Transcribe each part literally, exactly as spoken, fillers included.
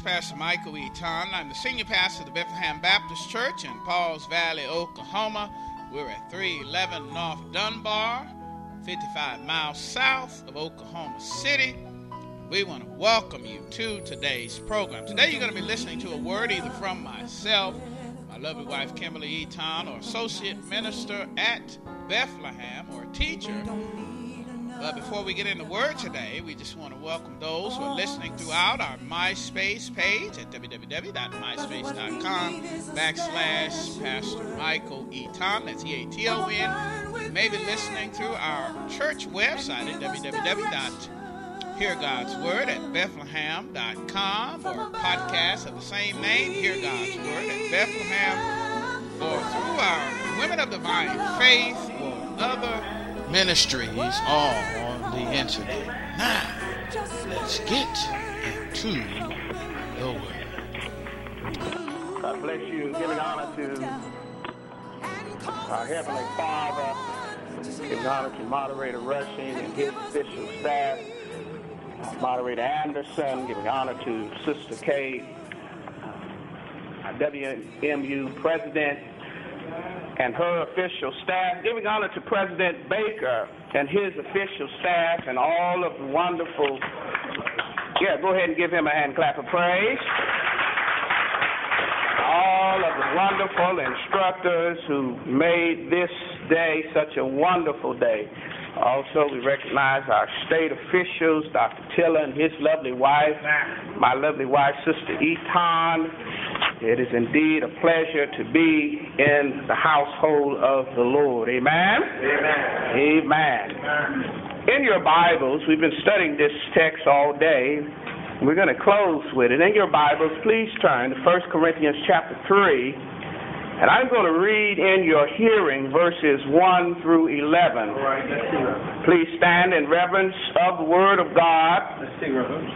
Pastor Michael Eaton. I'm the senior pastor of the Bethlehem Baptist Church in Pauls Valley, Oklahoma. We're at three eleven North Dunbar, fifty-five miles south of Oklahoma City. We want to welcome you to today's program. Today you're going to be listening to a word either from myself, my lovely wife Kimberly Eaton, or associate minister at Bethlehem, or a teacher. But before we get into the word today, we just want to welcome those who are listening throughout our MySpace page at www.myspace.com backslash Pastor Michael Eaton. That's E A T O N. You may be listening through our church website at www dot hear gods word at bethlehem dot com, or podcast of the same name, Hear God's Word at Bethlehem, or through our Women of Divine Faith or other ministries all on the internet. Now, let's get into the Word. God bless you. Giving honor to our Heavenly Father, giving honor to Moderator Rushing and his official staff, Moderator Anderson, giving honor to Sister Kay, our W M U President, and her official staff, giving honor to President Baker and his official staff, and all of the wonderful, yeah, go ahead and give him a hand clap of praise. All of the wonderful instructors who made this day such a wonderful day. Also, we recognize our state officials, Doctor Tiller and his lovely wife, my lovely wife, Sister Eaton. It is indeed a pleasure to be in the household of the Lord. Amen? Amen. Amen. Amen. In your Bibles, we've been studying this text all day. We're going to close with it. In your Bibles, please turn to First Corinthians chapter three. And I'm going to read in your hearing verses one through eleven. All right, let's see, Reverend. Please stand in reverence of the Word of God. Let's see, Reverend.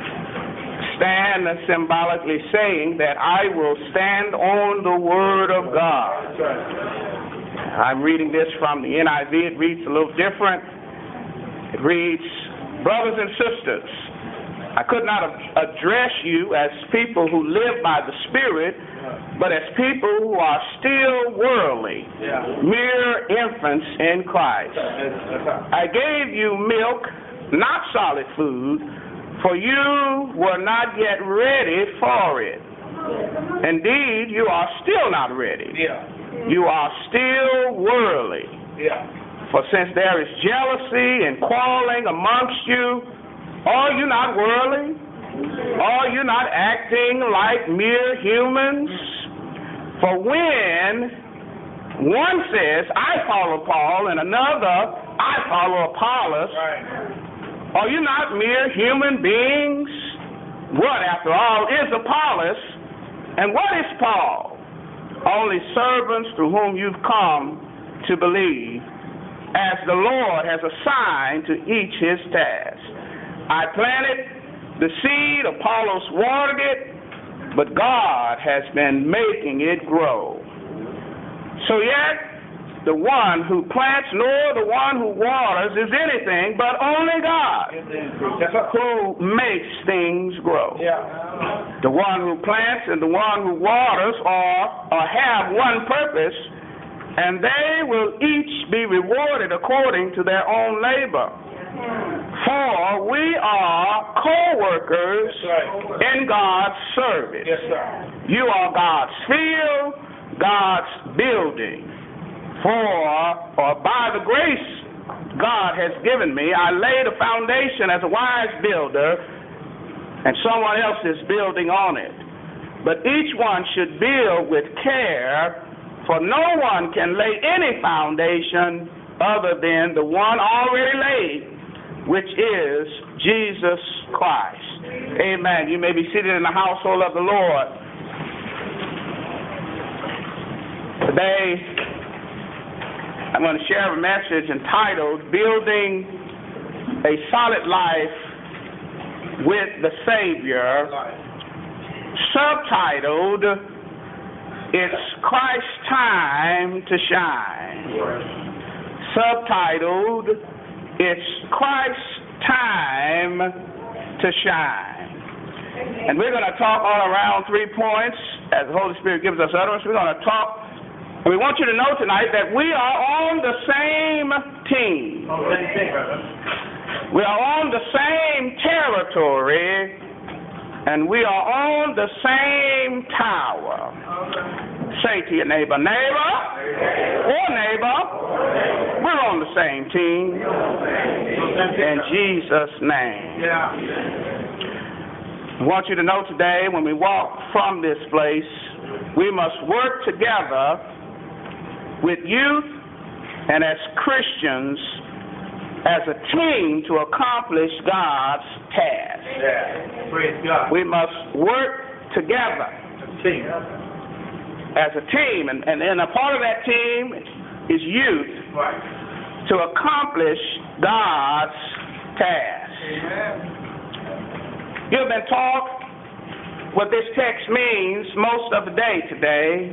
Stand symbolically saying that I will stand on the Word of God. That's right. I'm reading this from the N I V. It reads a little different. It reads, brothers and sisters, I could not address you as people who live by the Spirit, but as people who are still worldly, yeah. mere infants in Christ. I gave you milk, not solid food, for you were not yet ready for it. Indeed, you are still not ready. Yeah. You are still worldly. Yeah. For since there is jealousy and quarreling amongst you, are you not worldly? Are you not acting like mere humans? For when one says, I follow Paul, and another, I follow Apollos, Right. are you not mere human beings? What, after all, is Apollos, and what is Paul? Only servants through whom you've come to believe, as the Lord has assigned to each his task. I planted the seed, Apollos watered it, but God has been making it grow. So yet, the one who plants nor the one who waters is anything but only God who makes things grow. Yeah. The one who plants and the one who waters are, or have one purpose, and they will each be rewarded according to their own labor. For we are co-workers right. in God's service. Yes, sir. You are God's field, God's building. For, or by the grace God has given me, I laid a foundation as a wise builder, and someone else is building on it. But each one should build with care, for no one can lay any foundation other than the one already laid, which is Jesus Christ. Amen. You may be seated in the household of the Lord. Today, I'm going to share a message entitled, Building a Solid Life with the Savior, subtitled, It's Christ's Time to Shine. Subtitled, It's Christ's Time to Shine. And we're going to talk all around three points as the Holy Spirit gives us utterance. We're going to talk. And we want you to know tonight that we are on the same team. We are on the same territory, and we are on the same tower. Say to your neighbor, neighbor, or neighbor, we're on the same team. In Jesus' name. I want you to know today, when we walk from this place, we must work together with youth and as Christians as a team to accomplish God's task. Yeah. Praise God. We must work together Team. as a team, and, and, and a part of that team is youth Right. to accomplish God's task. Amen. You've been taught what this text means most of the day today.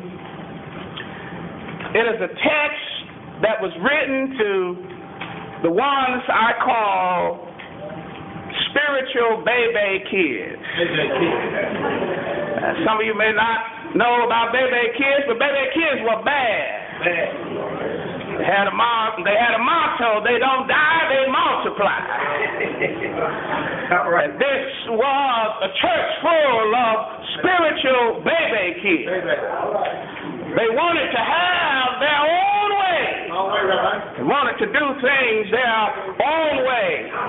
It is a text that was written to the ones I call spiritual baby kids. Uh, some of you may not know about baby kids, but baby kids were bad. They had a motto, they had a motto, they don't die, they multiply. All right. And this was a church full of spiritual baby kids. They wanted to have their own way. All right, Rabbi. They wanted to do things their own way.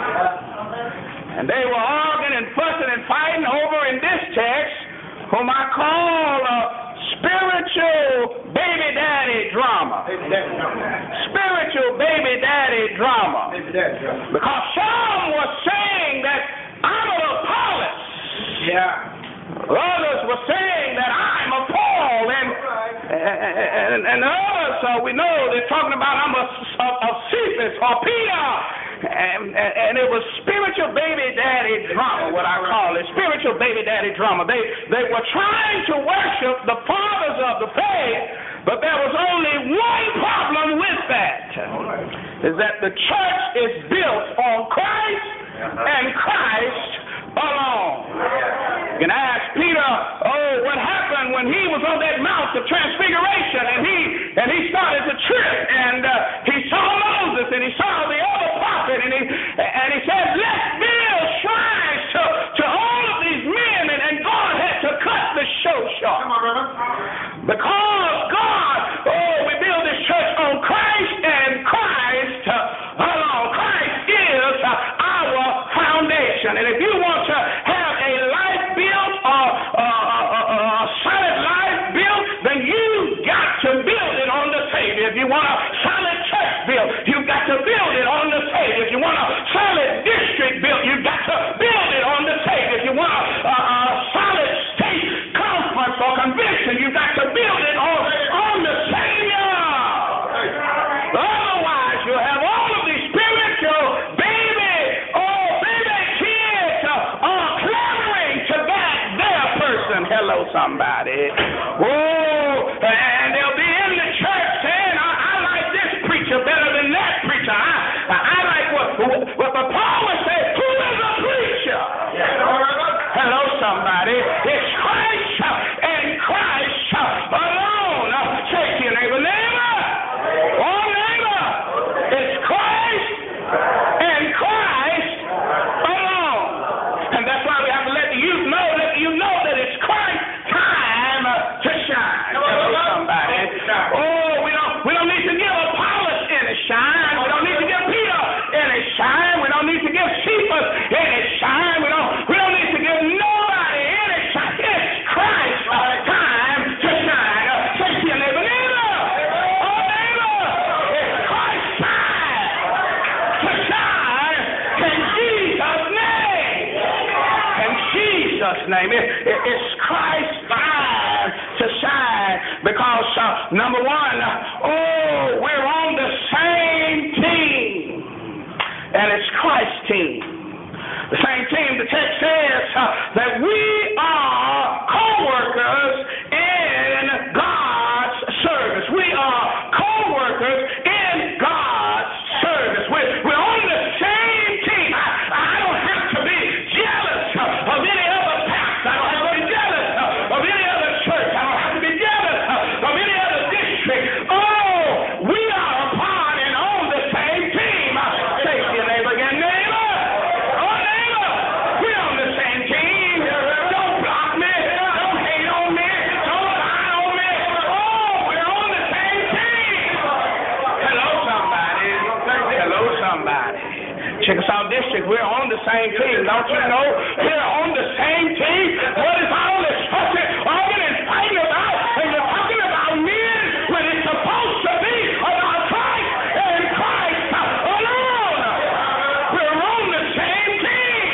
And they were arguing and fussing and fighting over in this text, whom I call a spiritual baby daddy drama. Baby daddy drama. Spiritual baby daddy drama. Baby daddy drama. Because some were saying that I'm of Apollos. Yeah. Others were saying that I'm a Paul. And, and, and others, uh, we know they're talking about I'm a, a, a Cephas or Peter. And, and, and it was spiritual baby daddy drama, what I call it, spiritual baby daddy drama. They they were trying to worship the fathers of the faith, but there was only one problem with that, is that the church is built on Christ and Christ alone. You can ask Peter, oh, what happened when he was on that Mount of Transfiguration, and he and he started to trip, and uh, he saw Moses, and he saw the other prophet, and he and he said, let's build shrines to, to all of these men, and, and God had to cut the show short. Come on, brother. Because God, oh, we build this church on Christ and Christ uh, alone. Christ is uh, our foundation, and if you want to have a life built, or uh, uh, uh, a solid life built, then you got to build it on the Savior. If you want a solid church built, you've got to build it on the Savior. If you want a solid district built, you've got to build it on the Savior. If you want a, a, a solid state conference or convention, you've got to build it on, on the Savior. Otherwise, you'll have all of these spiritual baby, oh, baby kids uh, are clamoring to back their person. Hello, somebody. Oh, and they'll be in the church saying, I, I like this preacher better than that preacher. I, I, I like what, what the Paul would say, who is a preacher? Hello, somebody. It's Christ and Christ alone. Say to your neighbor, neighbor, oh, neighbor, it's Christ and Christ alone. And that's why we have to let the youth know, let you know that it's Christ time to shine. Hello, somebody. Oh, we don't, we don't need to give Apollos any shine. We don't need to give Peter any shine. We don't need to give Cephas any shine. We don't, we don't need to give nobody any shine. It's Christ time to shine. Uh, say to your neighbor, neighbor, oh, neighbor, it's Christ time to shine in Jesus' name. In Jesus' name. It, it, it's Christ's time to shine because, uh, number one, oh, we're on the same team, and it's Christ's team. The same team, the text says uh, that we are co-workers in God's service. We are co-workers in God's service. We're, we're on the same team. I, I don't have to be jealous of any other pastor same team. Don't you know we're on the same team? What is all this fussing, arguing, and fighting about? And you're talking about men when it's supposed to be about Christ and Christ alone. We're on the same team.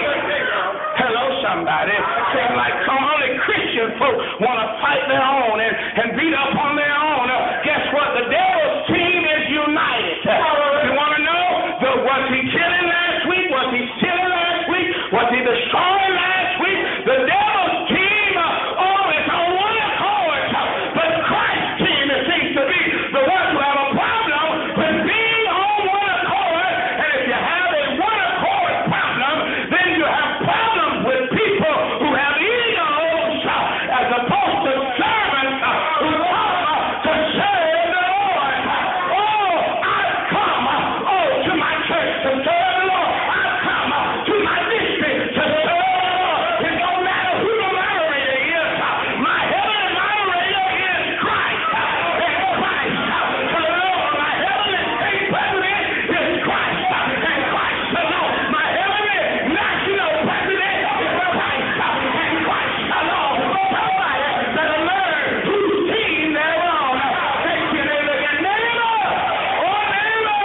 Hello, somebody. Seems like some only Christian folk want to fight their own and, and beat up on their own. Uh, guess what? The devil's team is united. Uh, you want to know? The, was he killing last week? Was he stealing last week? Was he destroying last week? The devil's team uh, oh, is on one accord. Uh, but Christ's team, it seems to be the ones who have a problem with being on one accord. And if you have a one accord problem, then you have problems with people who have egos uh, as opposed to servants uh, who come uh, to serve the Lord. Uh, oh, I've come uh, oh, to my church to serve the Lord. I've come uh, to my district to serve the Lord. It don't matter who the moderator is. Uh, my heavenly moderator is Christ. Uh, and Christ. Uh, the Lord, my heavenly state president is Christ. Uh, and Christ alone. My heavenly national president is Christ. Uh, and Christ alone. Somebody that'll learn whose team they're on. Uh, Thank you, neighbor. Your neighbor. Oh, neighbor.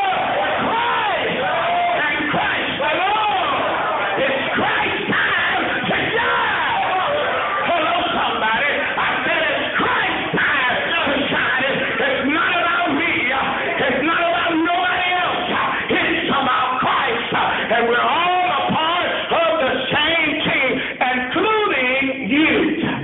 Christ. And Christ alone. It's Christ's time to shine. Hello, somebody. I said it's Christ's time to shine. It's, it's not about me. It's not about nobody else. It's about Christ. And we're all a part of the same team, including you.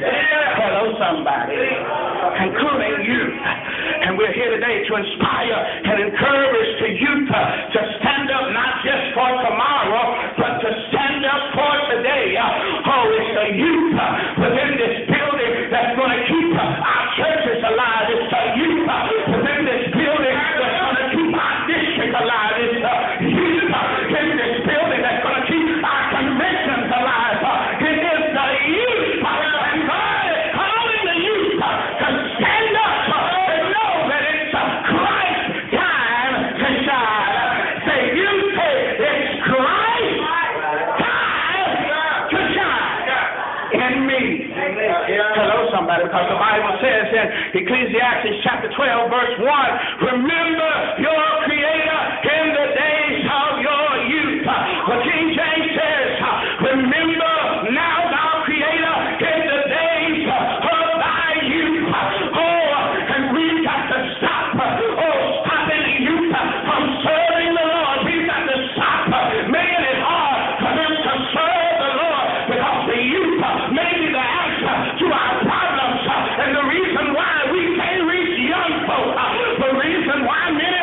Hello, somebody. Including you. And we're here today to inspire and encourage the youth uh, to stand up not just for tomorrow, but to stand up for today. Uh, oh, it's the youth uh, within this building that's going to keep uh, our churches alive. It's the youth uh, within this building that's going to keep our district alive. It's the youth uh, in this building that's going to keep our conventions alive. Uh, it is the youth. Uh, and God is calling the youth uh, to stand up uh, and know that it's uh, Christ's time to shine. Say, you say it's Christ's time to shine in me. Hello, somebody, because the Bible says in Ecclesiastes chapter twelve, verse one, remember your Creator in the days of your youth. The King James says, remember now thou Creator in the days of thy youth. Oh, and we've got to stop, oh, stopping the youth from serving the Lord. We've got to stop making it hard for them to serve the Lord, because the youth may be the answer to our problems. And the reason why we can't reach young folk, the reason why many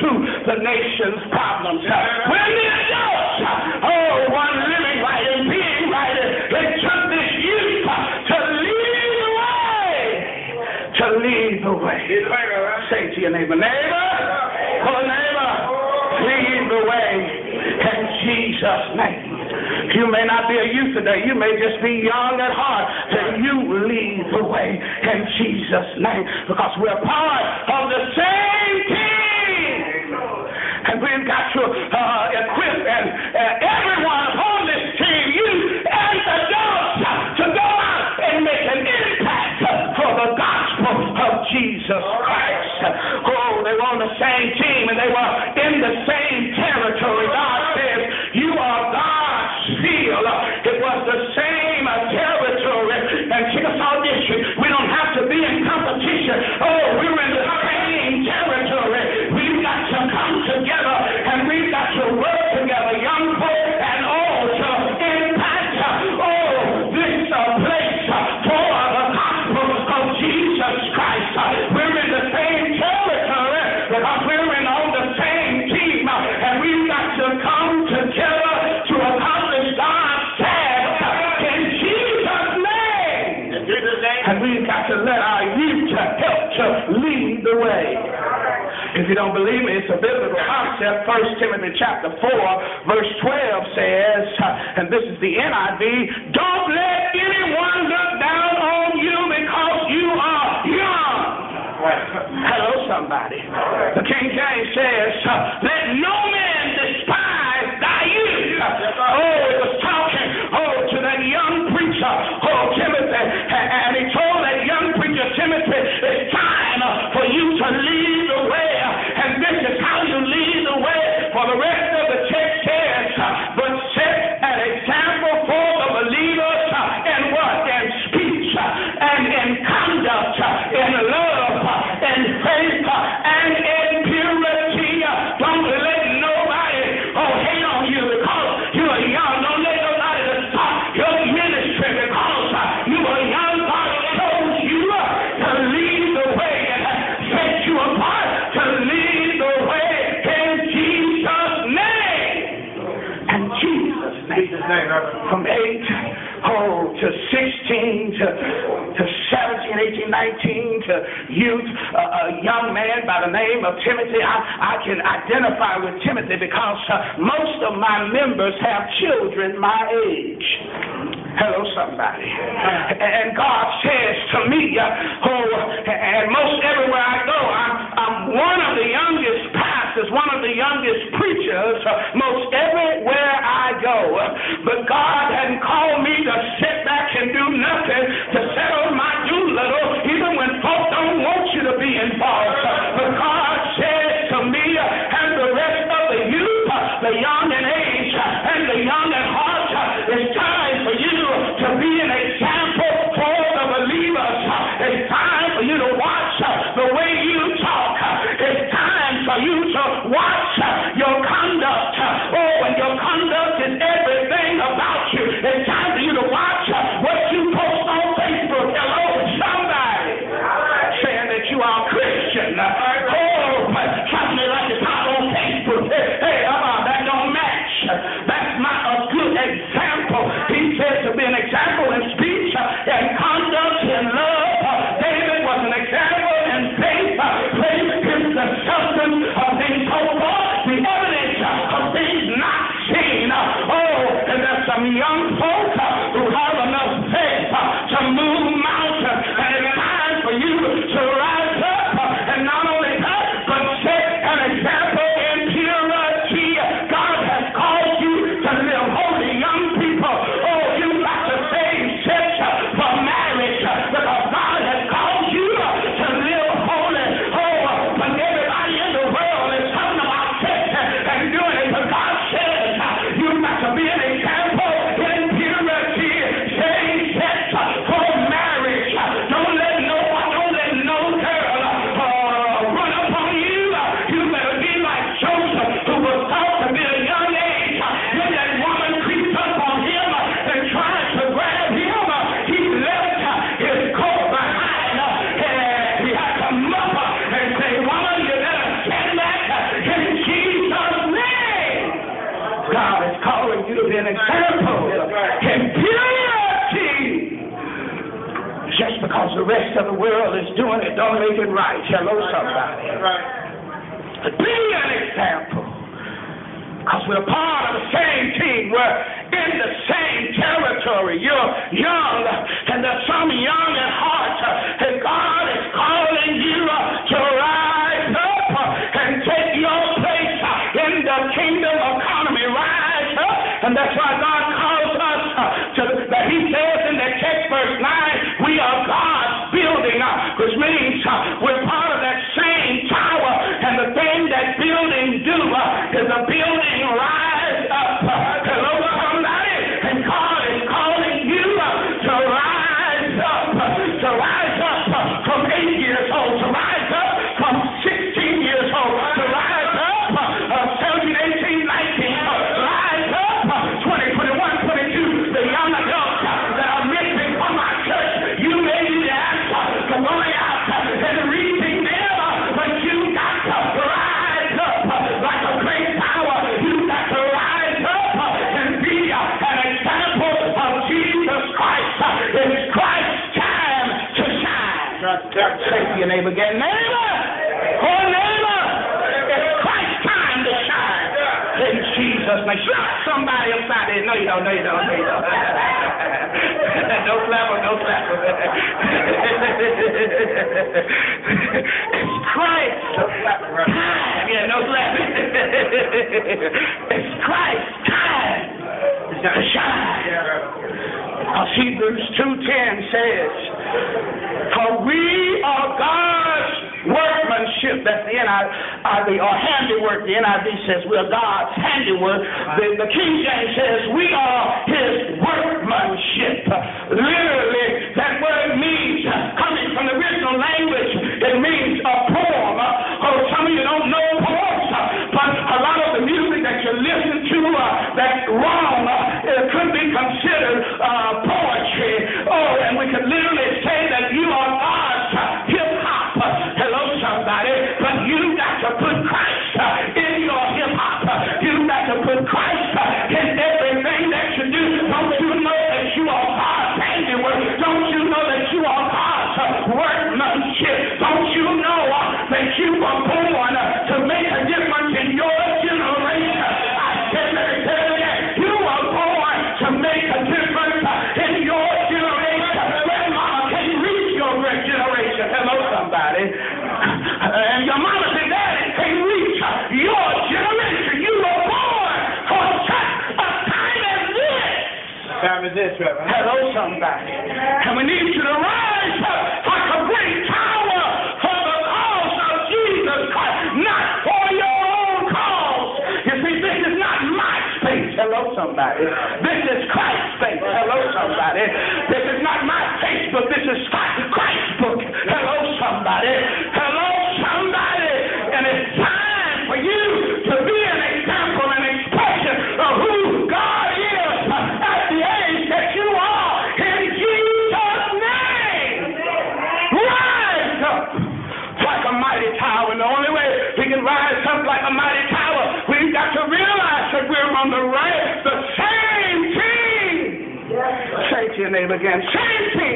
to the nation's problems. When the adults, oh, one living right and being right, it took this youth to lead the way, to lead the way. Say to your neighbor, neighbor, oh neighbor, lead the way in Jesus' name. You may not be a youth today. You may just be young at heart. That you lead the way in Jesus' name, because we're part of the same team. And we've got to uh, equip and uh, everyone on this team, you and adults, to go out and make an impact for the gospel of Jesus Christ. Oh, they were on the same team and they were in the same territory. God says, you are God's seal. It was the same territory and Chickasaw District. We don't have to be in competition. Oh, we're in the same territory. We've got to come together and we've got to work together, young folk and all, to impact, oh, this uh, place uh, for the gospel of Jesus Christ. Uh, we're in the same territory because we're in on the same team, uh, and we've got to come together to accomplish God's task uh, in Jesus' name. In Jesus' name. And we've got to let our youth help to lead the way. If you don't believe me, it's a biblical concept. First Timothy chapter four, verse twelve says, uh, and this is the N I V, don't let anyone look down on you because you are young. Hello, somebody. The King James says, uh, let no man despise thy youth. Oh, it was talking, oh, to that young preacher, oh, Timothy, and he told that young preacher, Timothy, it's time uh, for you to lead the way. And this is how you lead the way. For the rest of the text says, uh, but set an example for the believers uh, in what? In speech uh, and in conduct, uh, in love, uh, in faith, uh, and in purity. Uh, don't let nobody oh, hate on you because you are young. Don't let nobody stop your ministry because uh, you are young. God chose you uh, to lead the way and uh, set you apart to lead the way in Jesus' name. And Jesus' name. Jesus' name. From eight oh, to sixteen to, to seventeen, eighteen, nineteen to youth, uh, a young man by the name of Timothy. I, I can identify with Timothy because uh, most of my members have children my age. Hello, somebody. And God says to me, uh, oh, and most everywhere I go, I'm, I'm one of the youngest pastors, one of the youngest preachers, uh, most everywhere I go. But God hadn't called me to sit back and do nothing, to settle my doolittle, even when folks don't want you to be involved. But God says to me and the rest of the youth, the young in age and the young at heart, it's time for you to be an example for the believers. It's time for you to watch the way you talk. It's time for you to watch your conduct. Oh, and your conduct is everything about you. It's time for you to watch what you post on Facebook. Hello, somebody saying that you are a Christian. Oh, something like it's not on Facebook. Hey, hey uh, that don't match. That's not a good example. He says to be an example in speech and conduct and love. David was an example in faith. Faith is the substance of things hoped for. the rest of the world is doing it don't make it right. Hello, somebody. Right. Be an example. Because we're part of the same team. We're in the same territory. You're young, and there's some young at heart, and God is calling you to rise up and take your place in the kingdom economy. Rise up. And that's why God calls us to, that he says in the text, verse nine, we are God's building, which means we're part of that same tower, and the thing that building do is a building rise up. Hello, somebody, and God is calling you to rise up, to rise up from eight years old, to rise up from sixteen years old, to rise up uh, seventeen, eighteen, nineteen, uh, rise up twenty, twenty-one, twenty-two, the young adults that are missing from our church. You may be the answer to going out and reaching them, but you got to rise up like a great power. You got to rise up and be an example of Jesus Christ. It's Christ's time to shine. Say to your neighbor again, neighbor, oh neighbor, it's Christ's time to shine. In Jesus' name. Slap somebody upside there. No, you don't. No, you don't. No, you don't. Don't slap him. Don't slap him. It's Christ's time. Yeah, no slapping. It's Christ's time to shine. Because Hebrews two ten says, for we are God's workmanship. That's the N I V, or handiwork. The N I V says we're God's handiwork. The, the King James says we are his workmanship. Literally, that word means, coming from the original language, it means a poem. Oh, some of you don't know poems, but a lot of the music that you listen to uh, that's wrong, uh, it could be considered uh, poetry. Oh, and we could literally say that you are God's uh, hip-hop. Uh, hello, somebody. But you got to put Christ uh, in your hip-hop. Uh, you got to put Christ uh, in everything that you do. Don't you know that you are God's handiwork? Don't you know that you are God's uh, workmanship? Don't you know uh, that you were born uh, to make a difference in your generation? I said, let me tell you that. You were born to make a difference uh, in your generation. Grandmama can reach your generation. Hello, somebody. And your mama and daddy can reach uh, your generation. You were born for such a time as this. Time is this, Reverend? Hello, somebody. And we need you to rise up like a great tower for the cause of Jesus Christ, not for your own cause. You see, this is not my space. Hello, somebody. This is Christ's space. Hello, somebody. This is not my Facebook. This is Christ's book. Hello, somebody. Hello, somebody. And it's time for you to be an example, an expression of who God is at the age that you are. In Jesus' name. Rise up like a mighty tower. And the only way we can rise up like a mighty tower, we've got to realize that we're on the right, the same team. Say to your neighbor again, same team.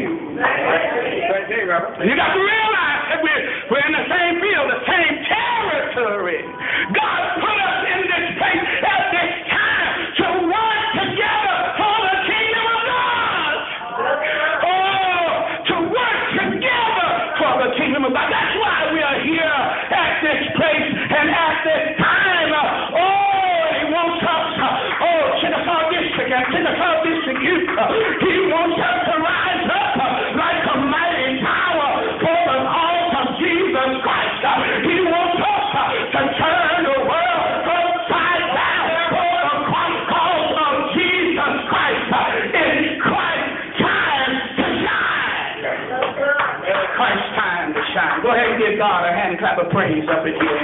You got to realize that we're, we're in the same field, the same territory. God put us in this place at this time to work together for the kingdom of God. Oh, to work together for the kingdom of God. That's why we are here at this place and at this time. Oh, he wants us, oh, Chickasaw District and Chickasaw District Youth, he wants us to rise up like a mighty tower for the cause of Jesus Christ. He wants us to turn the world upside down for the cause of Jesus Christ. It's Christ's time to shine. Christ's time to shine. Go ahead and give God a hand clap of praise up in here.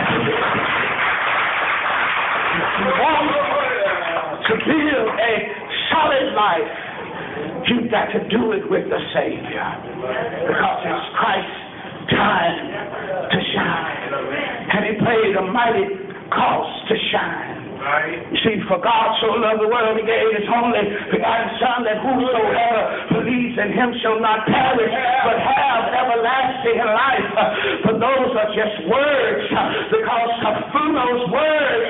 You want to build a solid life, you've got to do it with the Savior, because it's Christ's time to shine. And he paid a mighty cost to shine. You see, for God so loved the world, he gave his only begotten Son, that whosoever believes in him shall not perish, but have everlasting life. For those are just words, because through those words,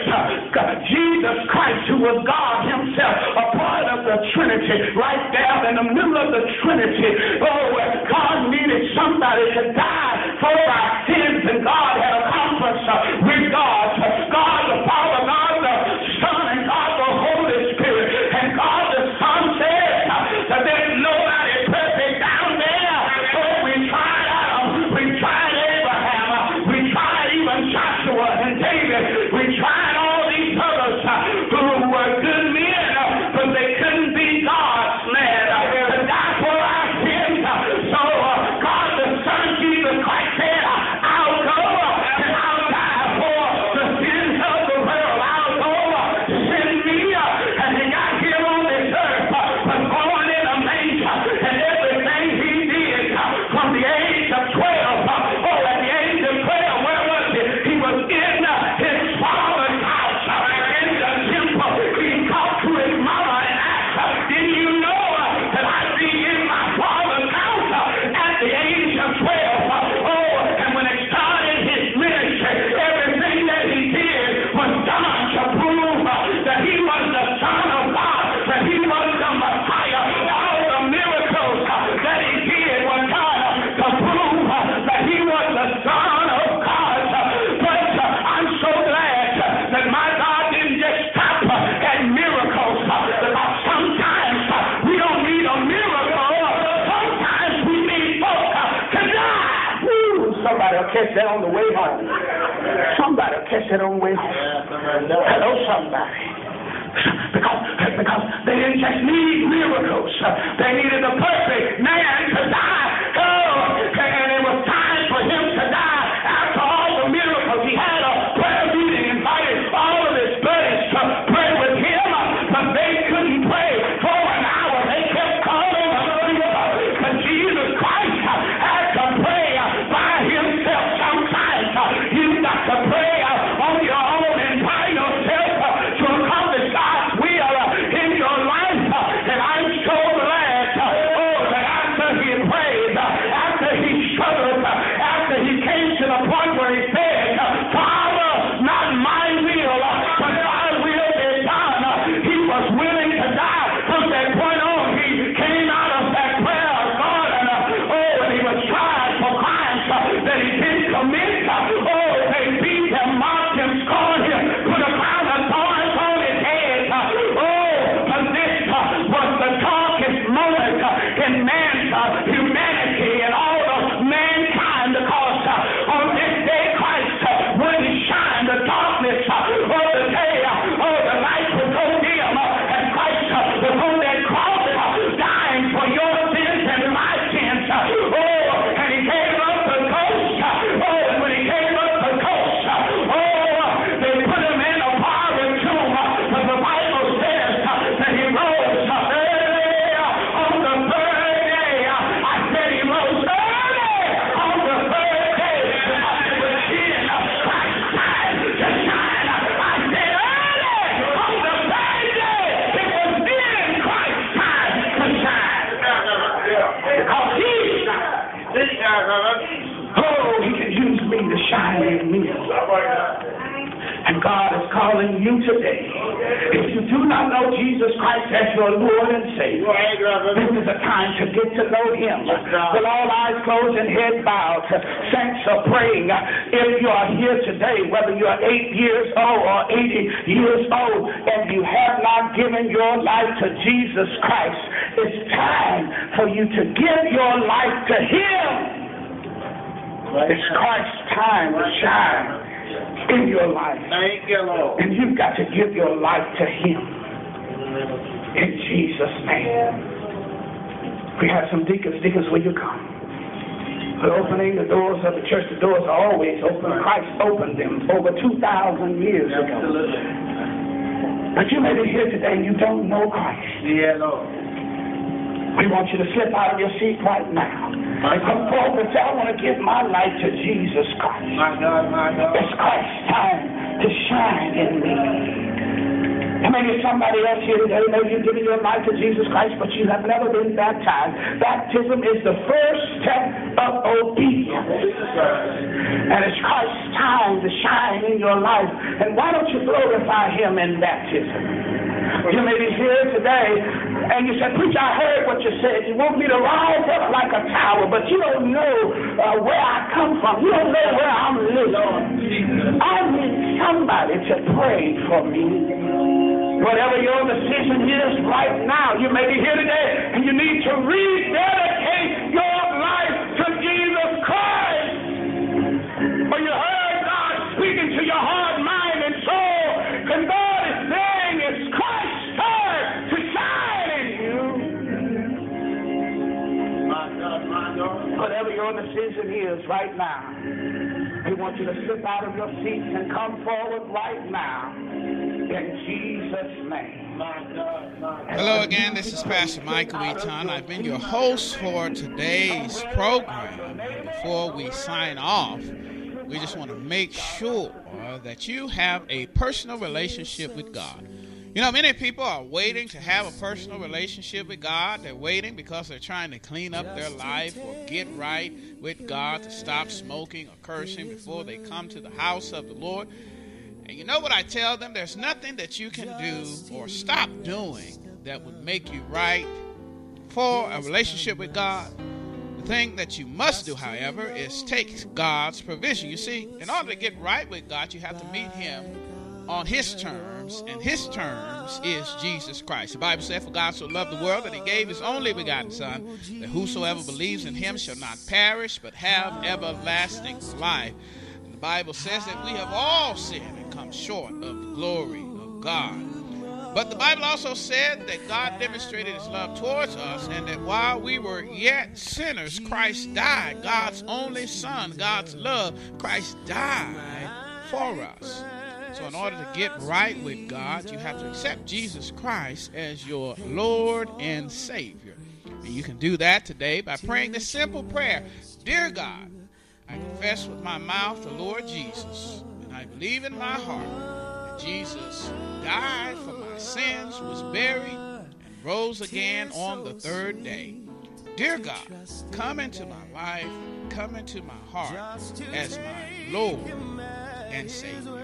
Jesus Christ, who was God himself, a part of the Trinity, right there in the middle of the Trinity, oh, God needed somebody to die for our sins, and God had accomplished with God, God the Father, God the Son, and God the Holy Spirit, and God the Son said that there's nobody perfect down there. So we tried Adam, we tried Abraham, we tried even Joshua and David, we tried all these others who were good men, but they couldn't be God's men to die for our sins. So God the Son, Jesus Christ said, I'll go and I'll die for the sins of the world. I'll go, send me, and he got here on this earth, was born in a manger, and everything he did from the age of twelve, oh, at the age of twelve, where was he? He was in his father's house, in the temple. He talked to his mama and asked, didn't you know that I'd be in my father's house at the age of twelve? Oh, and when it started his ministry, everything that he did was done to prove that he was the Son of God, that he was the Messiah. All the miracles that he did were done to prove that he was the Son of God. But I'm so glad that my God didn't just stop at miracles, because sometimes we don't need a miracle. Sometimes we need folk to die. Ooh, somebody will catch that on the way home. Somebody will catch that on the way home. Hello, somebody. Because, because they didn't just need miracles. They needed a perfect man to die. Oh, and it was time for him to die. After all the miracles, he had a prayer meeting, invited all of his buddies to pray with him, but they couldn't pray for an hour. They kept calling but Jesus Christ had to pray by himself. Sometimes you've got to pray on your own and by yourself to accomplish God's will in your life. And I'm so glad, oh, that after he prayed, after he struggled, after he came to the point where he said, Father, not my will, but thy will be done, he was willing to die. From that point on, he came out of that prayer garden, oh, and he was tried for crimes that he didn't commit. Oh, they beat him, mocked him, scorned him, put a crown of thorns on his head. Oh, but this was the darkest moment in man's humanity and all of mankind, because on this day Christ wouldn't shine. The darkness of the day, oh, the light would go dim, and Christ was on that cross dying for your sins and my sins. Oh, and he gave up the ghost. Oh, and when he gave up the ghost, oh, they put him in a borrowed tomb. But the Bible says that he rose early on the third day. I said he rose early on the third day, because it was then Christ's time to shine. I said early on the third day. It was then Christ's time to shine. Because he oh, he can use me to shine in me. And God is calling you today. If you do not know Jesus Christ as your Lord and Savior, this is a time to get to know him. With all eyes closed and head bowed, saints are praying. If you are here today, whether you are eight years old or eighty years old, and you have not given your life to Jesus Christ, it's time for you to give your life to him. It's Christ's time to shine in your life. Thank you, Lord. And you've got to give your life to him. In Jesus' name. We have some deacons. Deacons, will you come? We're opening the doors of the church. The doors are always open. Christ opened them over two thousand years ago. But you may be here today and you don't know Christ. Yeah, Lord. We want you to slip out of your seat right now and come forward and say, I want to give my life to Jesus Christ. My God, my God. It's Christ's time to shine in me. And maybe somebody else here today, maybe you've given your life to Jesus Christ, but you have never been baptized. Baptism is the first step of obedience. And it's Christ's time to shine in your life. And why don't you glorify him in baptism? You may be here today, and you said, preacher, I heard what you said. You want me to rise up like a tower, but you don't know uh, where I come from. You don't know where I'm living. I need somebody to pray for me. Whatever your decision is right now, you may be here today, and you need to rededicate your life to Jesus Christ. For you heard God speaking to your heart, mind, and soul, and God is saying it's Christ's time to shine in you. My God, my God. Whatever your decision is right now, we want you to slip out of your seats and come forward right now in Jesus' name. Hello again, this is Pastor Michael Eaton. I've been your host for today's program. And before we sign off, we just want to make sure that you have a personal relationship with God. You know, many people are waiting to have a personal relationship with God. They're waiting because they're trying to clean up their life or get right with God, to stop smoking or cursing before they come to the house of the Lord. And you know what I tell them? There's nothing that you can do or stop doing that would make you right for a relationship with God. The thing that you must do, however, is take God's provision. You see, in order to get right with God, you have to meet him on his terms, and his terms is Jesus Christ. The Bible said, for God so loved the world that he gave his only begotten Son, that whosoever believes in him shall not perish, but have everlasting life. And the Bible says that we have all sinned and come short of the glory of God. But the Bible also said that God demonstrated his love towards us, and that while we were yet sinners, Christ died. God's only Son, God's love, Christ died for us. So in order to get right with God, you have to accept Jesus Christ as your Lord and Savior. And you can do that today by praying this simple prayer. Dear God, I confess with my mouth the Lord Jesus, and I believe in my heart that Jesus died for my sins, was buried, and rose again on the third day. Dear God, come into my life, come into my heart as my Lord and Savior.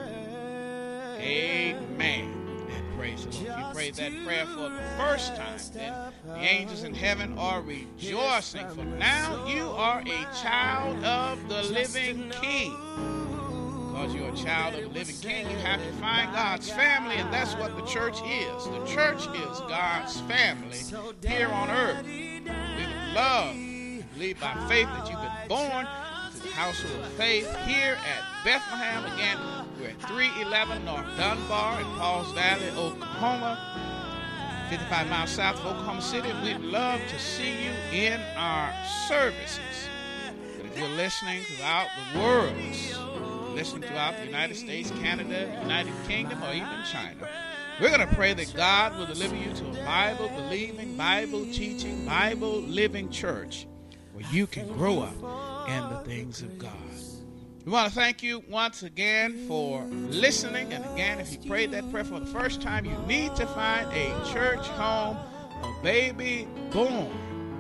Amen. And praise the Lord. If you prayed that prayer for the first time, then the angels in heaven are rejoicing, for now you are a child of the living King. Because you're a child of the living King, you have to find God's family, and that's what the church is. The church is God's family here on earth. We would love to believe by faith that you've been born into the household of faith here at Bethlehem. Again, we're at three eleven North Dunbar in Pauls Valley, Oklahoma, fifty-five miles south of Oklahoma City. We'd love to see you in our services. But if you're listening throughout the world, listening throughout the United States, Canada, United Kingdom, or even China, we're going to pray that God will deliver you to a Bible-believing, Bible-teaching, Bible-living church where you can grow up in the things of God. We want to thank you once again for listening. And again, if you prayed that prayer for the first time, you need to find a church home. A baby born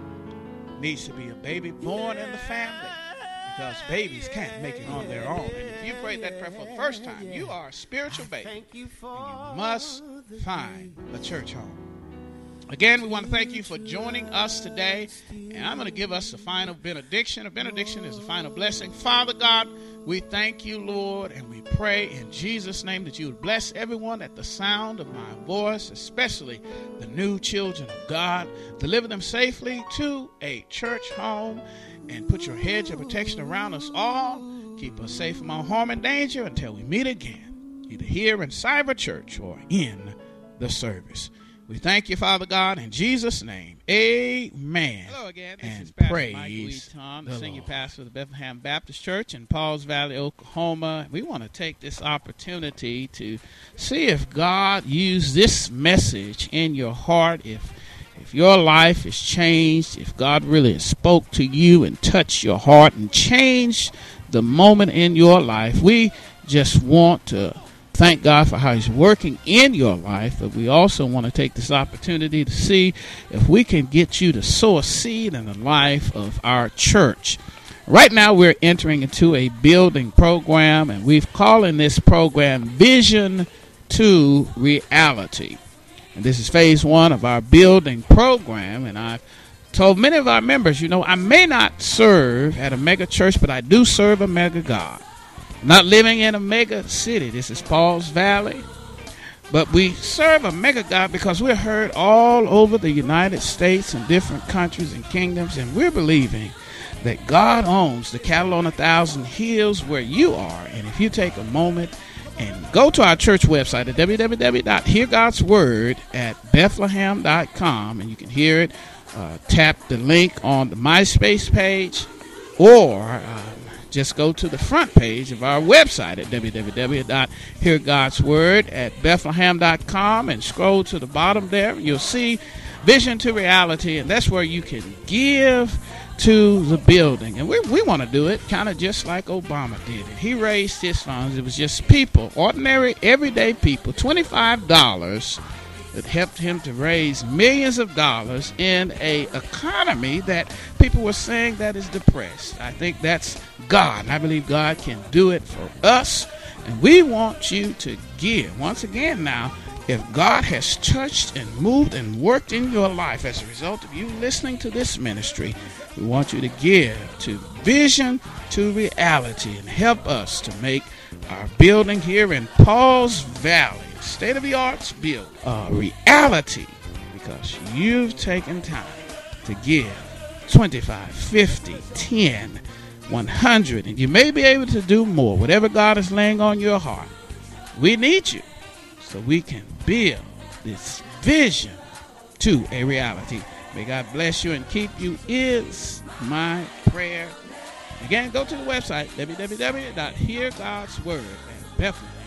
needs to be a baby born in the family, because babies can't make it on their own. And if you prayed that prayer for the first time, you are a spiritual baby, and you must find a church home. Again, we want to thank you for joining us today, and I'm going to give us a final benediction. A benediction is a final blessing. Father God, we thank you, Lord, and we pray in Jesus' name that you would bless everyone at the sound of my voice, especially the new children of God. Deliver them safely to a church home, and put your hedge of protection around us all. Keep us safe from all harm and danger until we meet again, either here in Cyber Church or in the service. We thank you, Father God, in Jesus' name. Amen. Hello again. This and is Pastor praise Michael Eaton, the, the senior Lord. pastor of the Bethlehem Baptist Church in Pauls Valley, Oklahoma. We want to take this opportunity to see if God used this message in your heart, if if your life is changed, if God really spoke to you and touched your heart and changed the moment in your life. We just want to thank God for how he's working in your life, but we also want to take this opportunity to see if we can get you to sow a seed in the life of our church. Right now we're entering into a building program, and we've calling this program Vision to Reality. And this is phase one of our building program, and I've told many of our members, you know, I may not serve at a mega church, but I do serve a mega God. I'm not living in a mega city. This is Paul's Valley. But we serve a mega God because we're heard all over the United States and different countries and kingdoms, and we're believing that God owns the cattle on a thousand hills where you are. And if you take a moment and go to our church website at w w w dot hear gods word at bethlehem dot com, and you can hear it. Uh, tap the link on the MySpace page, or uh, just go to the front page of our website at w w w dot hear gods word at bethlehem dot com and scroll to the bottom there. You'll see Vision to Reality, and that's where you can give to the building. And we, we want to do it kind of just like Obama did it. He raised his funds. It was just people, ordinary, everyday people, twenty-five dollars that helped him to raise millions of dollars in a economy that people were saying that is depressed. I think that's God. I believe God can do it for us, and we want you to give. Once again now, if God has touched and moved and worked in your life as a result of you listening to this ministry, we want you to give to Vision to Reality and help us to make our building here in Paul's Valley, state-of-the-art build, a reality, because you've taken time to give twenty-five, fifty, ten, one hundred, and you may be able to do more, whatever God is laying on your heart. We need you so we can build this vision to a reality. May God bless you and keep you is my prayer. Again, go to the website w w w dot hear gods word at Bethlehem